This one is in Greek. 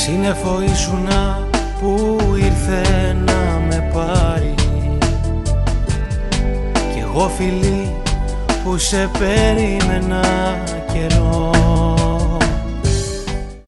Σύννεφο ήσουνα που ήρθε να με πάρει, κι εγώ φιλί που σε περίμενα καιρό.